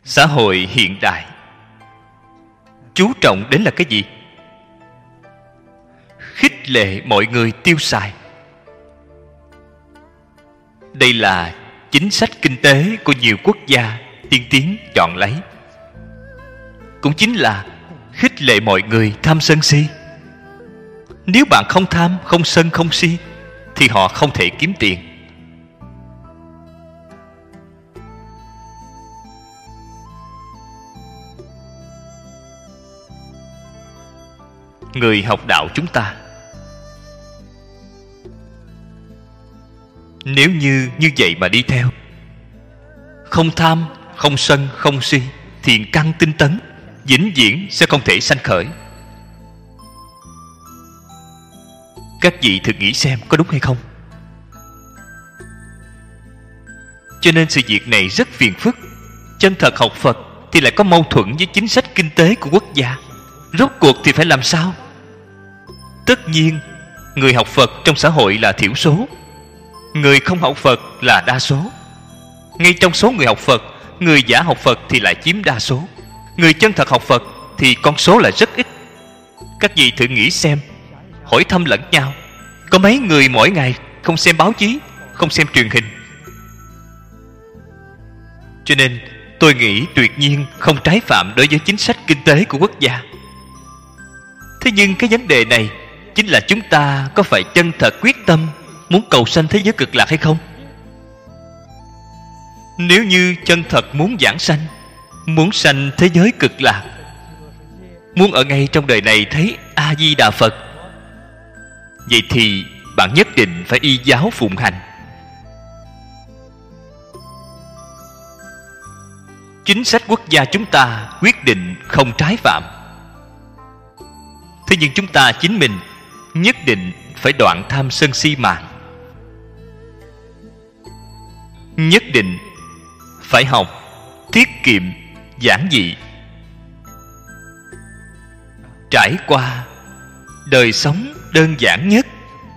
Xã hội hiện đại chú trọng đến là cái gì? Khích lệ mọi người tiêu xài. Đây là chính sách kinh tế của nhiều quốc gia tiên tiến chọn lấy. Cũng chính là khích lệ mọi người tham sân si. Nếu bạn không tham, không sân, không si thì họ không thể kiếm tiền. Người học đạo chúng ta, nếu như vậy mà đi theo, không tham, không sân, không si, thiện căn tinh tấn vĩnh viễn sẽ không thể sanh khởi. Các vị thử nghĩ xem có đúng hay không? Cho nên sự việc này rất phiền phức. Chân thật học Phật thì lại có mâu thuẫn với chính sách kinh tế của quốc gia. Rốt cuộc thì phải làm sao? Tất nhiên, người học Phật trong xã hội là thiểu số, người không học Phật là đa số. Ngay trong số người học Phật, người giả học Phật thì lại chiếm đa số. Người chân thật học Phật thì con số là rất ít. Các vị thử nghĩ xem, hỏi thăm lẫn nhau, có mấy người mỗi ngày không xem báo chí, không xem truyền hình? Cho nên tôi nghĩ tuyệt nhiên không trái phạm đối với chính sách kinh tế của quốc gia. Thế nhưng cái vấn đề này chính là chúng ta có phải chân thật quyết tâm muốn cầu sanh thế giới cực lạc hay không? Nếu như chân thật muốn giảng sanh, muốn sanh thế giới cực lạc, muốn ở ngay trong đời này thấy A-di-đà Phật, vậy thì bạn nhất định phải y giáo phụng hành. Chính sách quốc gia chúng ta quyết định không trái phạm. Thế nhưng chúng ta chính mình nhất định phải đoạn tham sân si mạng. Nhất định phải học tiết kiệm giản dị, trải qua đời sống đơn giản nhất.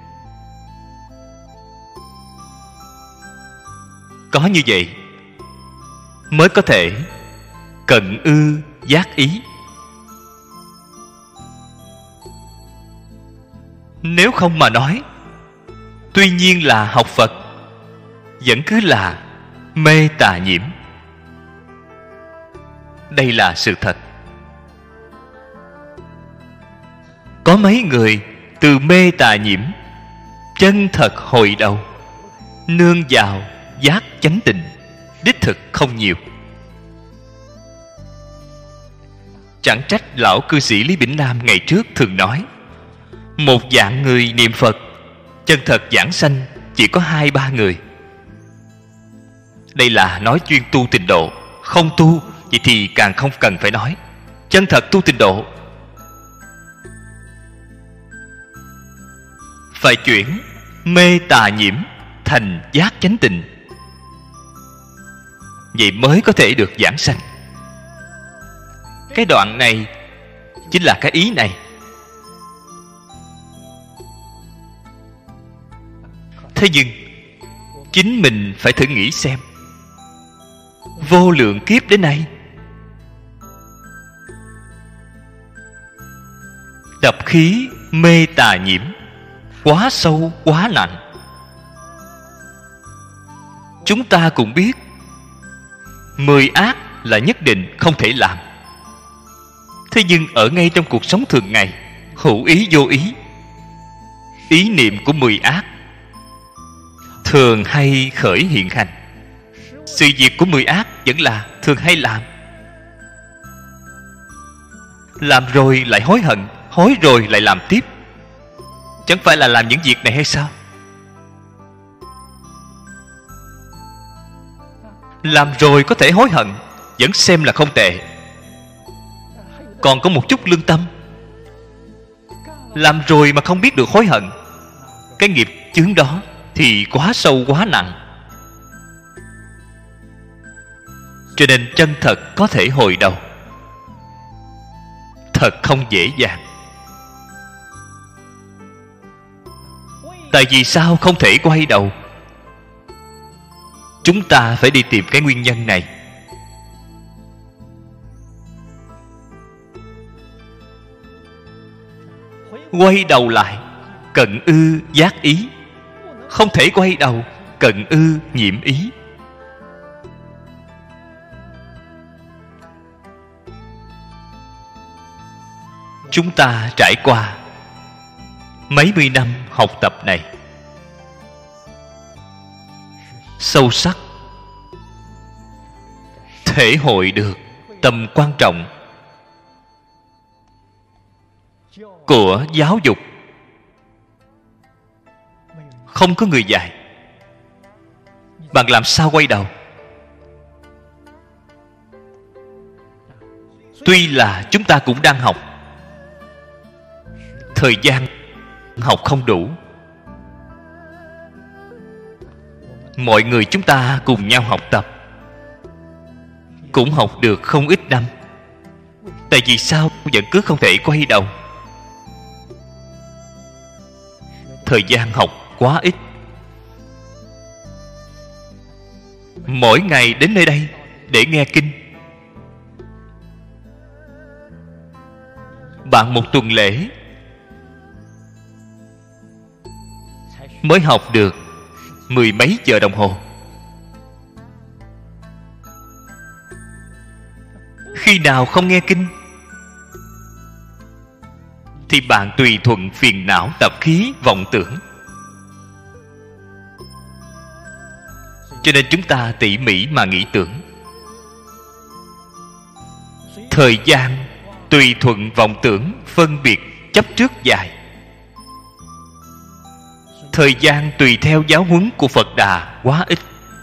Có như vậy mới có thể cận ư giác ý. Nếu không mà nói, tuy nhiên là học Phật, vẫn cứ là mê tà nhiễm. Đây là sự thật. Có mấy người từ mê tà nhiễm chân thật hồi đầu, nương vào giác chánh định, đích thực không nhiều. Chẳng trách lão cư sĩ Lý Bỉnh Nam ngày trước thường nói, một vạn người niệm Phật, chân thật giảng sanh chỉ có 2-3 người. Đây là nói chuyên tu tịnh độ. Không tu vậy thì càng không cần phải nói. Chân thật tu tịnh độ phải chuyển mê tà nhiễm thành giác chánh tịnh, vậy mới có thể được giảng sanh. Cái đoạn này chính là cái ý này. Thế nhưng chính mình phải thử nghĩ xem, vô lượng kiếp đến nay, tập khí mê tà nhiễm quá sâu quá nặng. Chúng ta cũng biết 10 ác là nhất định không thể làm. Thế nhưng ở ngay trong cuộc sống thường ngày, hữu ý vô ý, ý niệm của 10 ác thường hay khởi hiện hành. Sự việc của 10 ác vẫn là thường hay làm rồi lại hối hận, hối rồi lại làm tiếp. Chẳng phải là làm những việc này hay sao? Làm rồi có thể hối hận, vẫn xem là không tệ, còn có một chút lương tâm. Làm rồi mà không biết được hối hận, cái nghiệp chướng đó thì quá sâu quá nặng. Cho nên chân thật có thể hồi đầu thật không dễ dàng. Tại vì sao không thể quay đầu? Chúng ta phải đi tìm cái nguyên nhân này. Quay đầu lại cận ư giác ý, không thể quay đầu cận ư nhiễm ý. Chúng ta trải qua mấy mươi năm học tập này, sâu sắc thể hội được tầm quan trọng của giáo dục. Không có người dạy, bạn làm sao quay đầu? Tuy là chúng ta cũng đang học, thời gian học không đủ. Mọi người chúng ta cùng nhau học tập, cũng học được không ít năm. Tại vì sao vẫn cứ không thể quay đầu? Thời gian học quá ít. Mỗi ngày đến nơi đây để nghe kinh, bạn một tuần lễ mới học được mười mấy giờ đồng hồ. Khi nào không nghe kinh thì bạn tùy thuận phiền não tập khí vọng tưởng. Cho nên chúng ta tỉ mỉ mà nghĩ tưởng. Thời gian tùy thuận vọng tưởng, phân biệt chấp trước dài. Thời gian tùy theo giáo huấn của Phật Đà quá ít.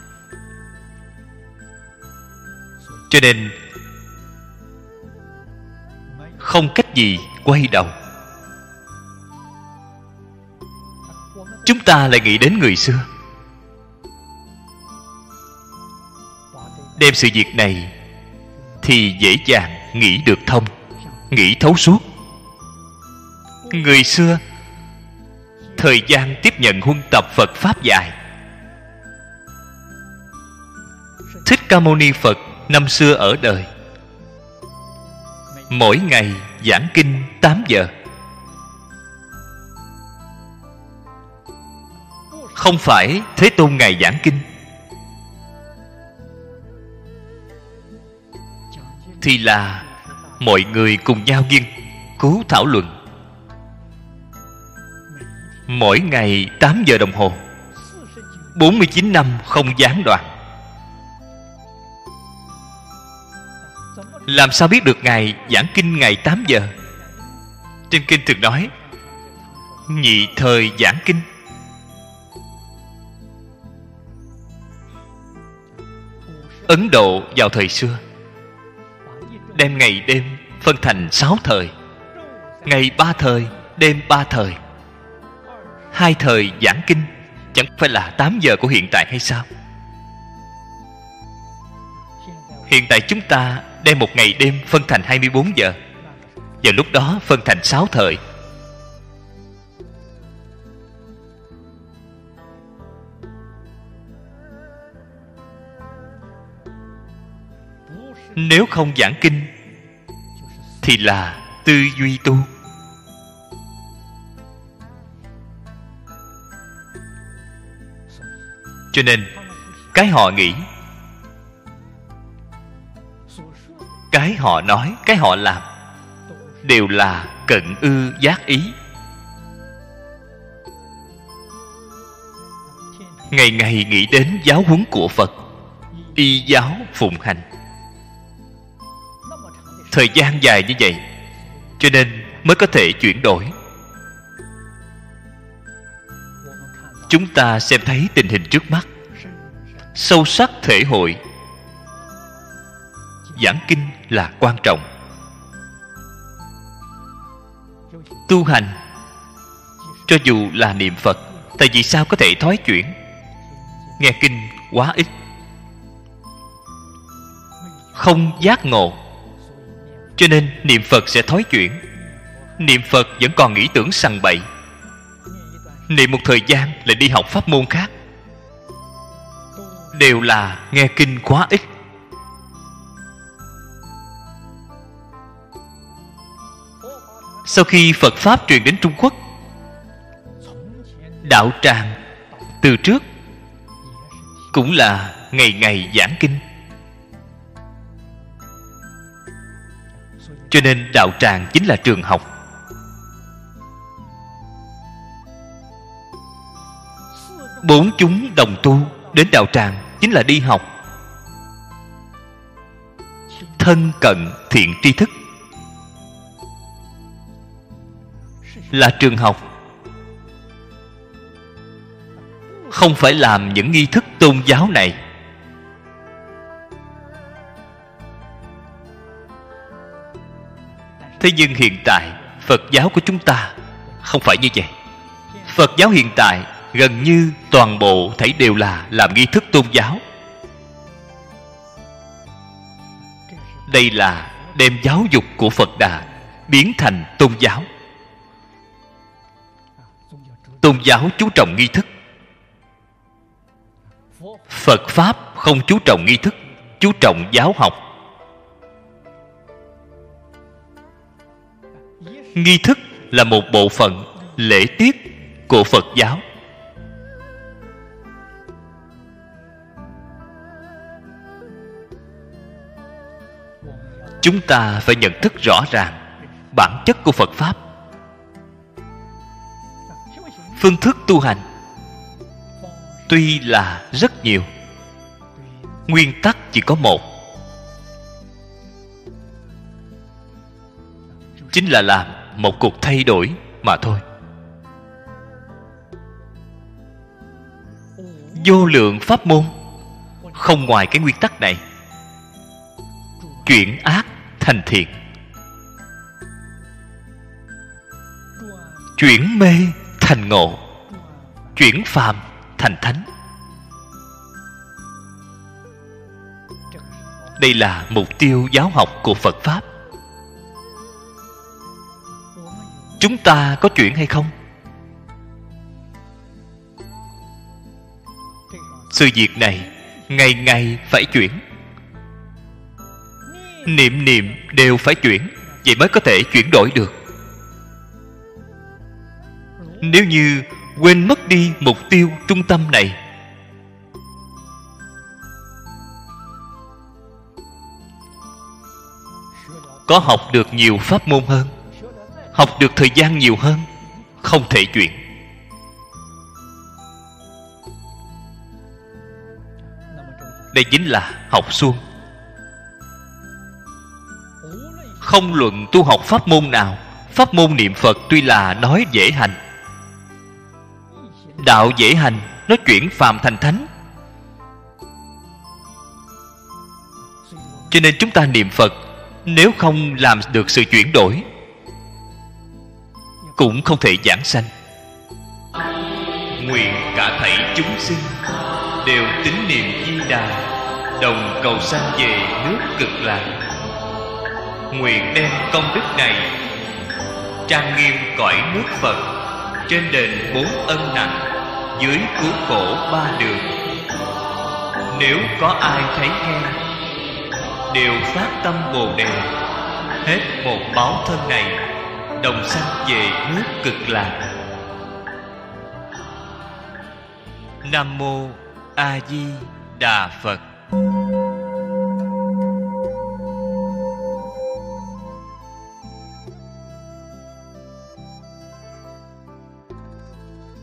Cho nên không cách gì quay đầu. Chúng ta lại nghĩ đến người xưa, đem sự việc này thì dễ dàng nghĩ được thông, nghĩ thấu suốt. Người xưa thời gian tiếp nhận huân tập Phật Pháp dài. Thích Ca Mâu Ni Phật năm xưa ở đời, mỗi ngày giảng kinh 8 giờ. Không phải Thế Tôn ngày giảng kinh, thì là mọi người cùng nhau nghiên cứu thảo luận. Mỗi ngày 8 giờ đồng hồ, 49 năm không gián đoạn. Làm sao biết được Ngài giảng kinh ngày 8 giờ? Trên kinh thường nói nhị thời giảng kinh. Ấn Độ vào thời xưa đem ngày đêm phân thành 6 thời. Ngày 3 thời, đêm 3 thời. 2 thời giảng kinh, chẳng phải là 8 giờ của hiện tại hay sao? Hiện tại chúng ta đem một ngày đêm phân thành 24 giờ. Vào lúc đó phân thành 6 thời. Nếu không giảng kinh thì là tư duy tu. Cho nên cái họ nghĩ, cái họ nói, cái họ làm đều là cận ư giác ý. Ngày ngày nghĩ đến giáo huấn của Phật, y giáo phụng hành. Thời gian dài như vậy, cho nên mới có thể chuyển đổi. Chúng ta xem thấy tình hình trước mắt, sâu sắc thể hội giảng kinh là quan trọng. Tu hành, cho dù là niệm Phật, tại vì sao có thể thoái chuyển? Nghe kinh quá ít, không giác ngộ, cho nên niệm Phật sẽ thoái chuyển. Niệm Phật vẫn còn nghĩ tưởng sằng bậy, niệm một thời gian lại đi học pháp môn khác. Đều là nghe kinh quá ít. Sau khi Phật Pháp truyền đến Trung Quốc, đạo tràng từ trước cũng là ngày ngày giảng kinh. Cho nên đạo tràng chính là trường học. Bốn chúng đồng tu đến đạo tràng chính là đi học. Thân cận thiện tri thức là trường học, không phải làm những nghi thức tôn giáo này. Thế nhưng hiện tại Phật giáo của chúng ta không phải như vậy. Phật giáo hiện tại gần như toàn bộ thảy đều là làm nghi thức tôn giáo. Đây là đem giáo dục của Phật Đà biến thành tôn giáo. Tôn giáo chú trọng nghi thức, Phật Pháp không chú trọng nghi thức, chú trọng giáo học. Nghi thức là một bộ phận lễ tiết của Phật giáo. Chúng ta phải nhận thức rõ ràng bản chất của Phật Pháp. Phương thức tu hành tuy là rất nhiều, nguyên tắc chỉ có một, chính là làm một cuộc thay đổi mà thôi. Vô lượng pháp môn không ngoài cái nguyên tắc này: chuyển ác thành thiện, chuyển mê thành ngộ, chuyển phàm thành thánh. Đây là mục tiêu giáo học của Phật Pháp. Chúng ta có chuyển hay không? Sự việc này ngày ngày phải chuyển, niệm niệm đều phải chuyển, vậy mới có thể chuyển đổi được. Nếu như quên mất đi mục tiêu trung tâm này, có học được nhiều pháp môn hơn, học được thời gian nhiều hơn, không thể chuyển. Đây chính là học suông. Không luận tu học pháp môn nào, pháp môn niệm Phật tuy là nói dễ hành, đạo dễ hành, nó chuyển phàm thành thánh. Cho nên chúng ta niệm Phật, nếu không làm được sự chuyển đổi, cũng không thể giảng sanh. Nguyện cả thảy chúng sinh đều tín niệm Di Đà, đồng cầu sanh về nước Cực Lạc. Nguyện đem công đức này trang nghiêm cõi nước Phật, trên đền 4 ân nặng, dưới cứu khổ 3 đường. Nếu có ai thấy nghe, đều phát tâm Bồ Đề, hết một báo thân này, đồng sanh về nước Cực Lạc. Nam mô A Di Đà Phật.